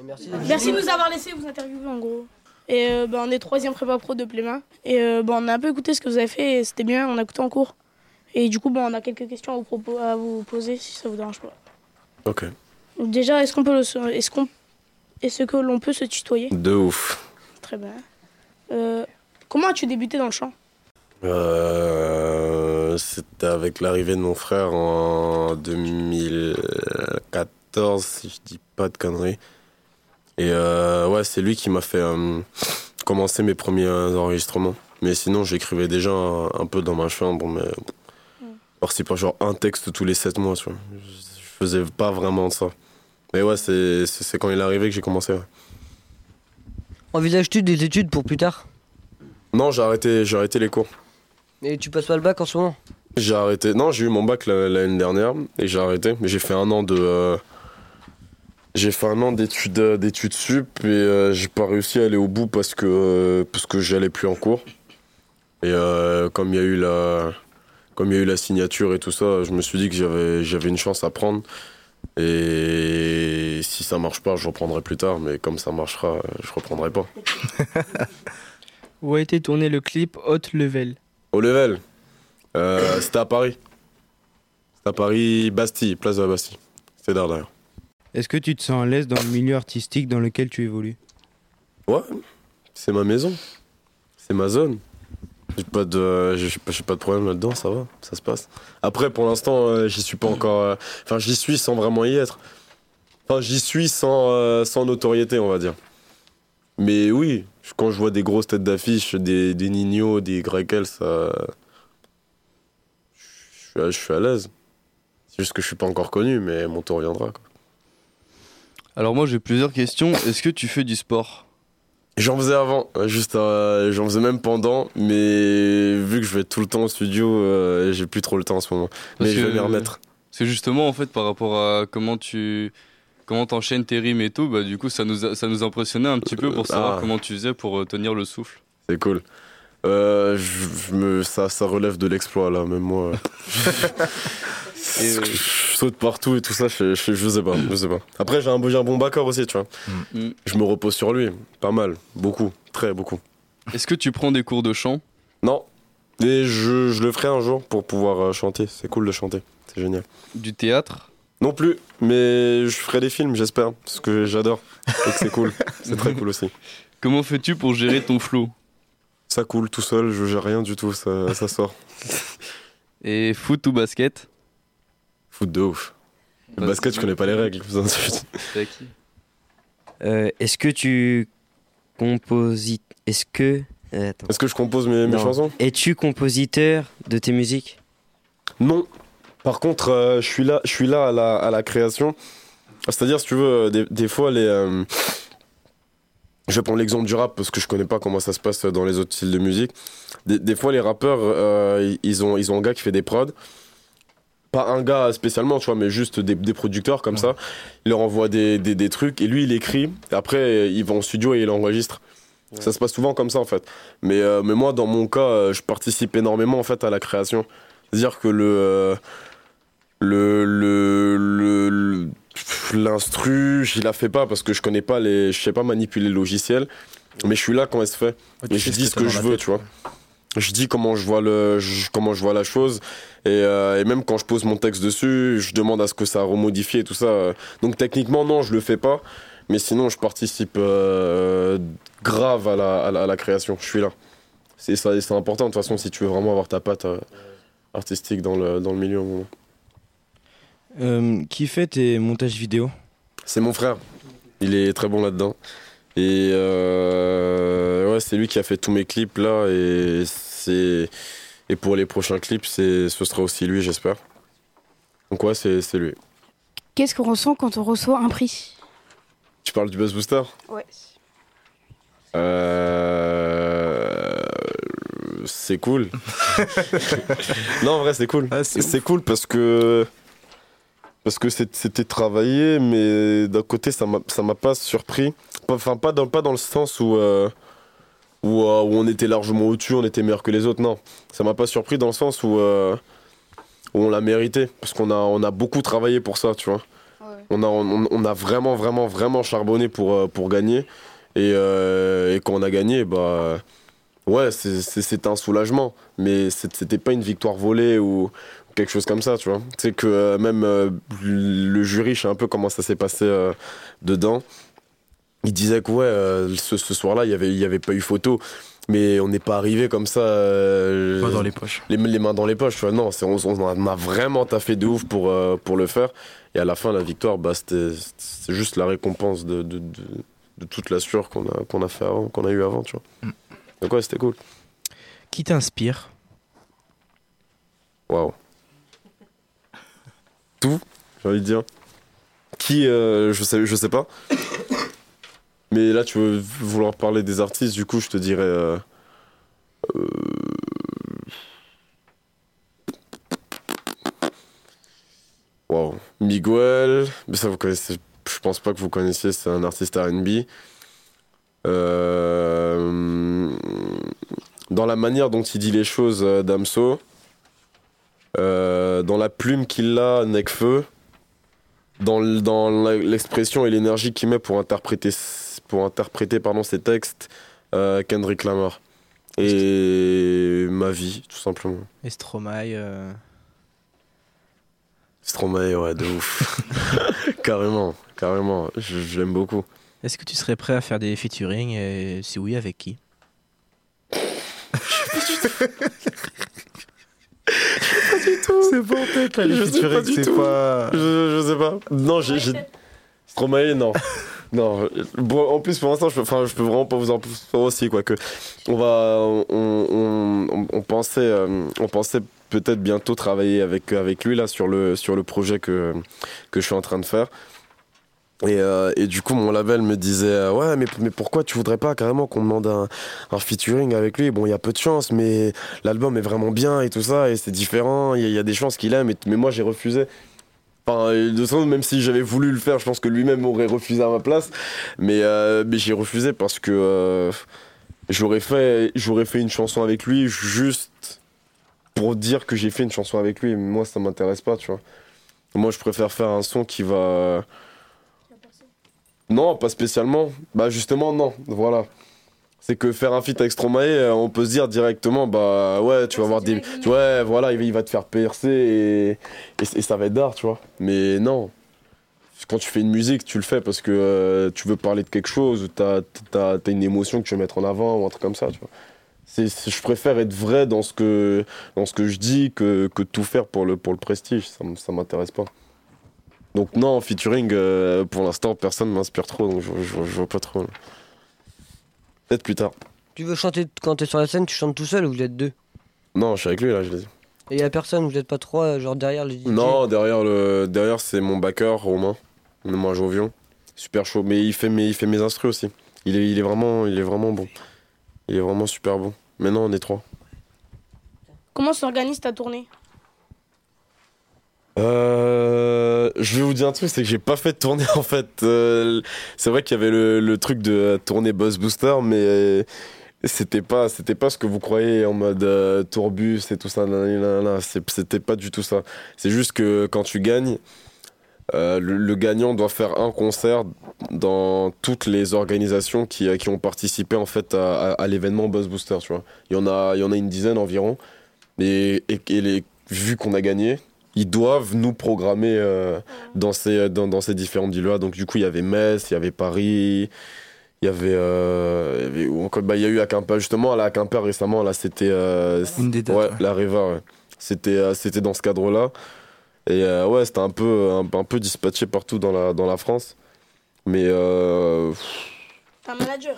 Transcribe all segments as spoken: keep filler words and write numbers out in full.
Merci. Merci de nous avoir laissé vous interviewer en gros. Et euh, bah, on est troisième prépa pro de Pléma. Et euh, bah, on a un peu écouté ce que vous avez fait et c'était bien, on a écouté en cours. Et du coup, bah, on a quelques questions à vous, propos, à vous poser si ça vous dérange pas. Ok. Déjà, est-ce qu'on peut le, est-ce qu'on, est-ce que l'on peut se tutoyer? De ouf. Très bien. Euh, comment as-tu débuté dans le chant? euh, C'était avec l'arrivée de mon frère en deux mille quatorze, si je dis pas de conneries. Et euh, ouais, c'est lui qui m'a fait euh, commencer mes premiers enregistrements. Mais sinon, j'écrivais déjà un, un peu dans ma chambre, mais mm. alors c'est pas genre un texte tous les sept mois, tu vois. Je faisais pas vraiment ça. Mais ouais, c'est, c'est, c'est quand il est arrivé que j'ai commencé. Ouais. Envisages-tu des études pour plus tard? Non, j'ai arrêté, j'ai arrêté les cours. Et tu passes pas le bac en ce moment? J'ai arrêté. Non, j'ai eu mon bac l'année dernière et j'ai arrêté. Mais j'ai fait un an de. Euh, j'ai fait un an d'études, d'études sup et euh, j'ai pas réussi à aller au bout parce que euh, parce que j'allais plus en cours. Et euh, comme il y a eu la, comme il y a eu la signature et tout ça, je me suis dit que j'avais j'avais une chance à prendre. Et si ça marche pas, je reprendrai plus tard. Mais comme ça marchera, je reprendrai pas. Où a été tourné le clip Hot Level? Au Level, euh, c'était à Paris. C'était à Paris, Bastille, place de la Bastille. C'était derrière. Est-ce que tu te sens à l'aise dans le milieu artistique dans lequel tu évolues? Ouais, c'est ma maison. C'est ma zone. J'ai pas de, j'ai, j'ai pas de problème là-dedans, ça va, ça se passe. Après, pour l'instant, euh, j'y suis pas encore... Enfin, euh, j'y suis sans vraiment y être. Enfin, j'y suis sans, euh, sans notoriété, on va dire. Mais oui, quand je vois des grosses têtes d'affiche, des, des Nino, des Grekel, ça... Je suis, je suis à l'aise. C'est juste que je suis pas encore connu, mais mon tour viendra, quoi. Alors moi, j'ai plusieurs questions. Est-ce que tu fais du sport? J'en faisais avant, juste euh, j'en faisais même pendant, mais vu que je vais tout le temps au studio, euh, j'ai plus trop le temps en ce moment. Parce mais je vais que m'y remettre. C'est justement en fait par rapport à comment tu comment t'enchaînes tes rimes et tout, bah du coup ça nous a, ça nous impressionnait un petit peu pour savoir Ah. comment tu faisais pour euh, tenir le souffle. C'est cool. Euh, je, je me, ça, ça relève de l'exploit là, même moi. Et, euh, Je saute partout et tout ça, je, je, je sais pas, je sais pas. Après j'ai un, j'ai un bon backer aussi, tu vois. mm. Je me repose sur lui, pas mal, beaucoup, très beaucoup. Est-ce que tu prends des cours de chant? Non, et je, je le ferai un jour pour pouvoir euh, chanter. C'est cool de chanter, c'est génial. Du théâtre? Non plus, mais je ferai des films, j'espère, parce que j'adore. Donc c'est cool, c'est très cool aussi. Comment fais-tu pour gérer ton flow? Ça coule tout seul, je gère rien du tout, ça, ça sort. Et foot ou basket? Foot de ouf. Le Bah, basket, c'est je connais pas les règles. C'est à qui? Euh, est-ce que tu composites... Est-ce que... euh, attends. Est-ce que je compose mes, mes Non. chansons? Es-tu compositeur de tes musiques? Non. Par contre, euh, je suis là, je suis là à la, à la création. C'est-à-dire, si tu veux, des, des fois, les... Euh, je vais prendre l'exemple du rap parce que je connais pas comment ça se passe dans les autres styles de musique. Des, des fois, les rappeurs, euh, ils, ont, ils ont un gars qui fait des prods. Pas un gars spécialement, tu vois, mais juste des, des producteurs comme ouais. ça. Il leur envoie des, des, des trucs et lui, il écrit. Et après, il va en studio et il enregistre. Ouais. Ça se passe souvent comme ça, en fait. Mais, euh, mais moi, dans mon cas, je participe énormément, en fait, à la création. C'est-à-dire que le... Euh, le... le, le, le l'instru, je la fais pas parce que je connais pas les... Je sais pas manipuler le logiciel. Mais je suis là quand elle se fait. Ouais, et je dis ce que, que je veux, tête, tu vois. Ouais. Je dis comment je vois le, je, comment je vois la chose et, euh, et même quand je pose mon texte dessus, je demande à ce que ça remodifie et tout ça. Donc techniquement non, je le fais pas, mais sinon je participe euh, grave à la, à la, à la création. Je suis là. C'est ça, c'est important de toute façon si tu veux vraiment avoir ta patte euh, artistique dans le dans le milieu au moment. Euh, qui fait tes montages vidéo? C'est mon frère. Il est très bon là-dedans. Et euh, ouais, c'est lui qui a fait tous mes clips là et c'est et pour les prochains clips, c'est ce sera aussi lui, j'espère. Donc ouais, c'est c'est lui. Qu'est-ce qu'on ressent quand on reçoit un prix? Tu parles du Buzz Booster? Ouais. Euh... C'est cool. Non, en vrai, c'est cool. Ah, c'est c'est cool parce que parce que c'était travaillé, mais d'un côté, ça m'a ça m'a pas surpris. Enfin, pas dans, pas dans le sens où, euh, où, euh, où on était largement au-dessus, on était meilleur que les autres, non. Ça m'a pas surpris dans le sens où, euh, où on l'a mérité, parce qu'on a, on a beaucoup travaillé pour ça, tu vois. Ouais. On a, on, on a vraiment, vraiment, vraiment charbonné pour, euh, pour gagner. Et, euh, et quand on a gagné, bah, ouais, c'est, c'est, c'était un soulagement. Mais c'est, c'était pas une victoire volée ou quelque chose comme ça, tu vois. Tu sais que euh, même euh, le jury, je sais un peu comment ça s'est passé euh, dedans. Il disait que ouais, euh, ce, ce soir-là, il y avait, il y avait pas eu photo. Mais on n'est pas arrivé comme ça. Euh, Pas dans les poches. Les, les mains dans les poches, tu vois. Non, c'est, on, on a vraiment taffé de ouf pour, euh, pour le faire. Et à la fin, la victoire, bah, c'était, c'était juste la récompense de, de, de, de toute la sueur qu'on a, qu'on a fait avant, qu'on a eu avant, tu vois. Mm. Donc ouais, c'était cool. Qui t'inspire? Waouh. Tout, j'ai envie de dire. Qui, euh, je sais, je sais pas. Mais là, tu veux vouloir parler des artistes, du coup, je te dirais. Euh, euh, Wow. Miguel, mais ça vous connaissez, je pense pas que vous connaissiez, c'est un artiste R and B. Euh, Dans la manière dont il dit les choses, euh, Damso. Euh, dans la plume qu'il a, Nekfeu. Dans, l- dans la- l'expression et l'énergie qu'il met pour interpréter, s- pour interpréter pardon, ses textes, euh, Kendrick Lamar. Et ma vie, tout simplement. Et Stromae. euh, Stromae, ouais, de ouf. Carrément, carrément. Je, je l'aime beaucoup. Est-ce que tu serais prêt à faire des featuring et si oui, avec qui? C'est pas en tête là, les Je sais featuring, pas du c'est tout. pas. Je, je sais pas. Non, j'ai. j'ai... Stromae, non. Non. Bon, en plus, pour l'instant, je, peux- enfin, je peux vraiment pas vous en faire aussi, quoi. Que on va. On, on, on, on pensait, euh, on pensait peut-être bientôt travailler avec, avec lui, là, sur le, sur le projet que, que je suis en train de faire. Et, euh, et du coup, mon label me disait euh, ouais, mais, mais pourquoi tu voudrais pas carrément qu'on demande un, un featuring avec lui? Bon, il y a peu de chance, mais l'album est vraiment bien et tout ça, et c'est différent. Il y, a- il y a des chances qu'il aime, et- mais moi j'ai refusé. Enfin, de toute façon, même si j'avais voulu le faire, je pense que lui-même aurait refusé à ma place. Mais, euh, mais j'ai refusé parce que euh, j'aurais fait, j'aurais fait une chanson avec lui juste pour dire que j'ai fait une chanson avec lui. Moi, ça m'intéresse pas, tu vois. Moi, je préfère faire un son qui va. Non, pas spécialement. Bah justement, non. Voilà. C'est que faire un feat avec Stromae, euh, on peut se dire directement, bah ouais, tu vas avoir des... tu- Ouais, voilà, il va- il va te faire percer et, et, et ça va être d'art, tu vois. Mais non. Quand tu fais une musique, tu le fais parce que euh, tu veux parler de quelque chose, ou t'as, t'as, t'as une émotion que tu veux mettre en avant, ou un truc comme ça, tu vois. C'est, c'est- je préfère être vrai dans ce que, dans ce que je dis que, que tout faire pour le, pour le prestige. Ça, m- ça m'intéresse pas. Donc non, en featuring, euh, pour l'instant, personne m'inspire trop, donc je, je, je vois pas trop. là. Peut-être plus tard. Tu veux chanter quand t'es sur la scène, tu chantes tout seul ou vous êtes deux? Non, je suis avec lui là, je l'ai dit. Et y a personne, vous êtes pas trois, genre derrière le D J? Non, derrière, le, derrière c'est mon backer, Romain. Moi, Jovion. Super chaud. Mais il fait mes, il fait mes instrus aussi. Il est, il, est vraiment, il est vraiment bon. Il est vraiment super bon. Maintenant, on est trois. Comment s'organise ta tournée? Euh, je vais vous dire un truc, c'est que j'ai pas fait de tournée en fait. Euh, c'est vrai qu'il y avait le, le truc de tournée Buzz Booster, mais c'était pas, c'était pas ce que vous croyez en mode euh, tourbus et tout ça. Là, là, là. C'est- C'était pas du tout ça. C'est juste que quand tu gagnes, euh, le, le gagnant doit faire un concert dans toutes les organisations qui, qui ont participé en fait à, à, à l'événement Buzz Booster. Tu vois, il y en a, il y en a une dizaine environ. Et, et, et les, vu qu'on a gagné, ils doivent nous programmer euh, dans, ces, dans, dans ces différentes villes-là. Donc du coup, il y avait Metz, il y avait Paris, il y avait... euh, il y avait ou encore- bah, il y a eu à Quimper, justement, là, à Quimper récemment, là, c'était... euh, Une des dates, ouais, ouais. la Reva, ouais. C'était, euh, c'était dans ce cadre-là. Et euh, ouais, c'était un peu, un, un peu dispatché partout dans la, dans la France. Mais euh, T'es un manager.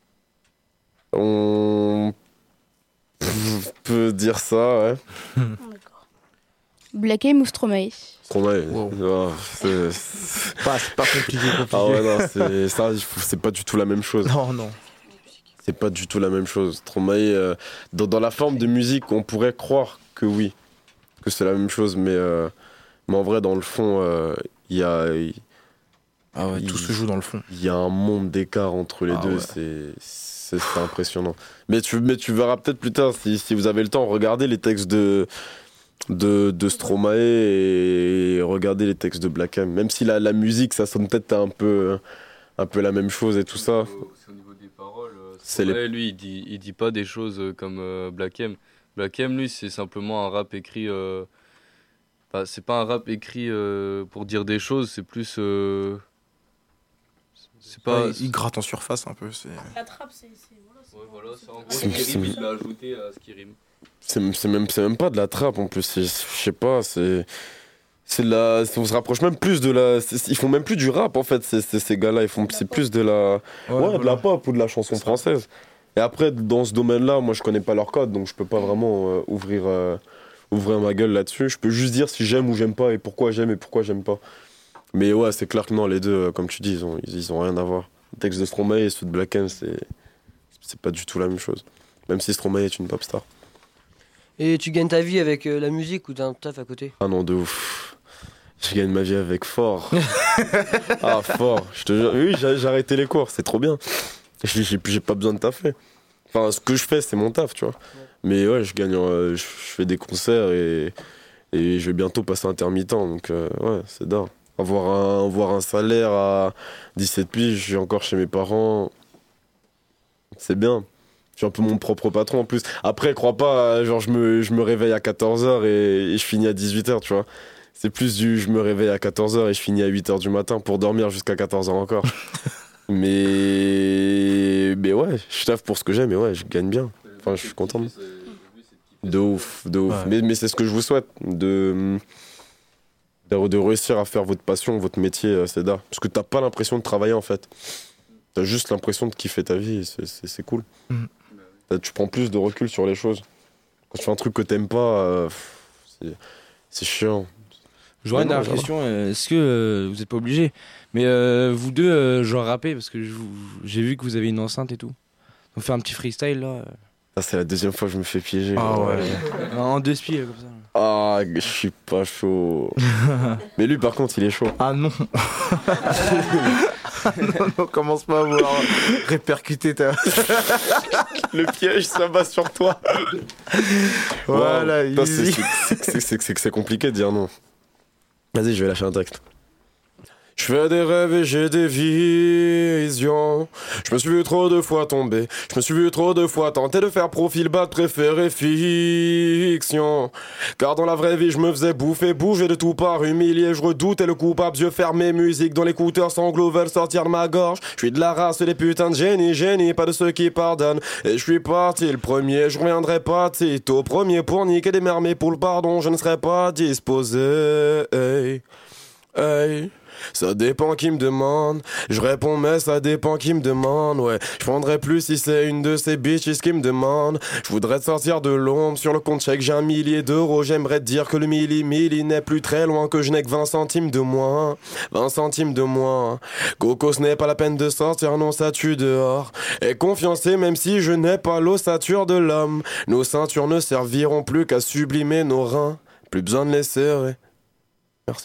on peut dire ça, ouais. Ah, d'accord. Black M ou Stromae? Stromae, Wow. oh, c'est- c'est- Pas, c'est pas compliqué, compliqué. Ah ouais, non, c'est, ça, il faut- c'est pas du tout la même chose. Non, non. C'est pas du tout la même chose. Stromae, euh, dans, dans la forme de musique, on pourrait croire que oui, que c'est la même chose, mais, euh, mais en vrai, dans le fond, euh, il y, a, il Ah ouais, tout Il- se joue dans le fond. y a un monde d'écart entre les Ah deux, ouais. c'est, c'est, c'est impressionnant. Mais tu, mais tu verras peut-être plus tard, si, si vous avez le temps, regardez les textes de, de, de Stromae et regarder les textes de Black M. Même si la, la musique, ça sonne peut-être un peu, un peu la même chose et tout ça. C'est au niveau des paroles. Euh, C'est Stromae, les- lui, il dit, il dit pas des choses euh, comme euh, Black M. Black M, lui, c'est simplement un rap écrit. Euh, bah, c'est pas un rap écrit euh, pour dire des choses, c'est plus. Euh, c'est pas. Ouais, il gratte en surface un peu. C'est... La trappe, c'est. c'est- voilà, c'est- Ouais, voilà, c'est en gros C'est- ce qui c'est- rime, il l'a ajouté à ce qui rime. C'est c'est même, c'est même pas de la trappe en plus, c'est- je sais pas, c'est. C'est de la, on se rapproche même plus de la. c'est- Ils font même plus du rap en fait, ces, ces, ces gars-là. Ils font, c'est plus de la. Ouais, de la pop ou de la chanson française. Et après, dans ce domaine-là, moi je connais pas leur code, donc je peux pas vraiment euh, ouvrir, euh, ouvrir ma gueule là-dessus. Je peux juste dire si j'aime ou j'aime pas et pourquoi j'aime et pourquoi j'aime pas. Mais ouais, c'est clair que non, les deux, euh, comme tu dis, ils ont, ils, ils ont rien à voir. Le texte de Stromae et ceux de Black M, c'est, c'est pas du tout la même chose. Même si Stromae est une pop star. Et tu gagnes ta vie avec euh, la musique ou t'as un taf à côté? Ah non, de ouf. Je gagne ma vie avec fort. Ah, fort. Je te jure. Oui, j'ai j'ai arrêté les cours, c'est trop bien. J'ai j'ai- j'ai pas besoin de taffer. Enfin, ce que je fais, c'est mon taf, tu vois. Mais ouais, je gagne, euh, je je fais des concerts et, et je vais bientôt passer intermittent. Donc, euh, ouais, c'est dingue. Avoir un, avoir un salaire à dix-sept piges, je suis encore chez mes parents. C'est bien. Je suis un peu mon propre patron en plus. Après, crois pas, genre, je me, je me réveille à quatorze heures et, et je finis à dix-huit heures, tu vois. C'est plus du je me réveille à quatorze heures et je finis à huit heures du matin pour dormir jusqu'à quatorze heures encore. mais. Mais ouais, je taffe pour ce que j'aime, mais ouais, je gagne bien. Enfin, je suis content. De ouf, de ouf. Ouais. Mais, mais c'est ce que je vous souhaite, de, de, de réussir à faire votre passion, votre métier, euh, Seda. Parce que t'as pas l'impression de travailler en fait. T'as juste l'impression de kiffer ta vie, et c'est- c'est c'est cool. Mhm. T'as- Tu prends plus de recul sur les choses. Quand tu fais un truc que t'aimes pas, euh, pff, c'est- c'est chiant. J'aurais une Non, non, dernière question. euh, Est-ce que euh, vous n'êtes pas obligé, mais euh, vous deux, euh, genre rapper, parce que je vous- j'ai vu que vous avez une enceinte et tout. On fait un petit freestyle là. euh, Ça, c'est la deuxième fois que je me fais piéger. Ah ouais. en deux spies comme ça. Ah, je suis pas chaud. Mais lui, par contre, il est chaud. Ah non. non, non, commence pas à vouloir répercuter ta. Le piège, ça va sur toi. Voilà, Wow. Putain, c'est- easy. c'est- c'est- c'est- c'est que c'est compliqué de dire non. Vas-y, je vais lâcher un texte. Je fais des rêves et j'ai des visions. Je me suis vu trop de fois tomber. Je me suis vu trop de fois tenter de faire profil bas, de préférer fiction. Car dans la vraie vie, je me faisais bouffer, bouger de tout part, humilié. Je redoutais le coupable, yeux fermés, musique dans l'écouteur, sanglots veulent sortir de ma gorge. Je suis de la race des putains de génie, génie, pas de ceux qui pardonnent. Et je suis parti le premier, je reviendrai pas tôt. Premier pour niquer des mères, mais pour le pardon, je ne serai pas disposé. Hey, hey. Ça dépend qui me demande. Je réponds mais ça dépend qui me demande. Ouais, je prendrais plus si c'est une de ces bitches qui me demande. Je voudrais te sortir de l'ombre. Sur le compte chèque j'ai un millier d'euros. J'aimerais te dire que le milli milli n'est plus très loin. Que je n'ai que vingt centimes de moins. vingt centimes de moins. Coco, ce n'est pas la peine de sortir, non ça tue dehors. Et confiancer même si je n'ai pas l'ossature de l'homme. Nos ceintures ne serviront plus qu'à sublimer nos reins. Plus besoin de les serrer. Merci.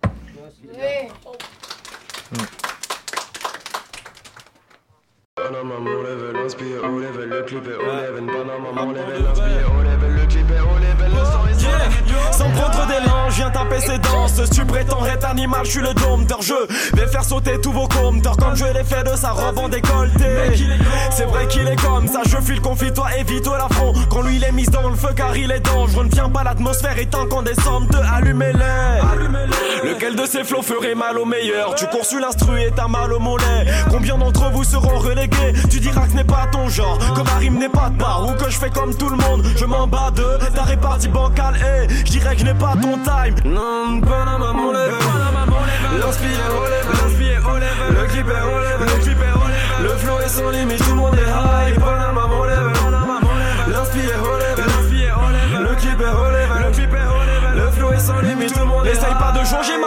Panama, mon level, inspiré au level, le clip est au level. Panama, mon level, inspiré au level, le clip est au level, le son est Yeah. Sans prendre d'élan, je viens taper ses danses. Tu prétends être animal, je suis le dompteur. Je vais faire sauter tous vos compteurs comme je l'ai fait de sa robe en décolleté. C'est vrai qu'il est comme ça, je file confie-toi, évite-toi l'affront. Quand lui il est mis dans le feu car il est dangereux. Ne tiens pas, l'atmosphère est incandescente, allumez-les. Lequel de ces flots ferait mal au meilleur? Tu cours sur l'instru et t'as mal au mollet. Combien d'entre vous seront relégués? Tu diras que ce n'est pas ton genre, que ma rime n'est pas de part, ou que je fais comme tout le monde. Je m'en bats de ta répartie bancale et je dirais que je n'ai pas ton time. Non, Panama mon level, l'inspiré au level, l'inspiré au level, le clip est au level, le clip est au level, le flow est sans limite, tout le monde est high. Panama mon level, l'inspiré au level, l'inspiré au level, le clip est au level, le clip est au level, le flow est sans limite, tout le monde est high. Essaye pas de jauger ma force,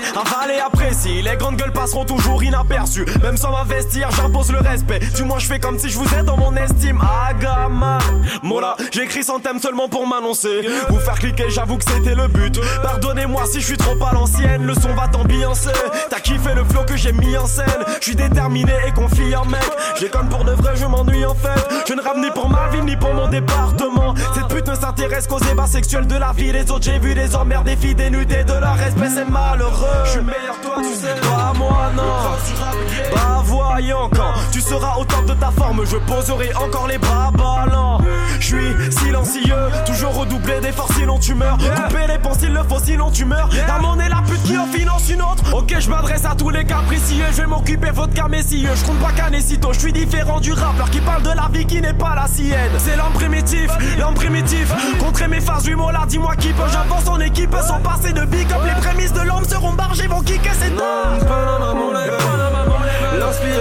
avalé, apprécie. Les grandes gueules passeront toujours inaperçues. Même sans m'investir, j'impose le respect. Du moins je fais comme si je vous ai dans mon estime. Agama, Mola, j'écris sans thème seulement pour m'annoncer. Vous faire cliquer, j'avoue que c'était le but. Pardonnez-moi si je suis trop à l'ancienne, le son va t'ambiancer. T'as kiffé le flow que j'ai mis en scène. Je suis déterminé et confiant mec. J'ai comme pour de vrai, je m'ennuie en fait. Je ne rame ni pour ma vie ni pour mon département. Cette pute ne s'intéresse qu'aux ébats sexuels de la vie. Les autres j'ai vu des emmerdes, des filles dénudées de leur respect, c'est malheureux. Je suis meilleur toi tu sais. Pas moi non. Bah voyons quand tu seras au top de ta forme, je poserai encore les bras ballants. Je suis silencieux, toujours redoubler d'efforts sinon tu meurs. Couper les ponts s'il le faut sinon tu meurs. La monnaie la pute qui en finance une autre. Ok je m'adresse à tous les capricieux. Je vais m'occuper votre cas messieurs. Je compte pas canner sitôt. Je suis différent du rappeur qui parle de la vie qui n'est pas la sienne. C'est l'homme primitif, l'homme primitif. Contrer mes phases du mot là, dis-moi qui peut. J'avance en équipe sans passer de big up. Les prémices de l'homme seront bargées, vont kicker cette homme. L'inspiration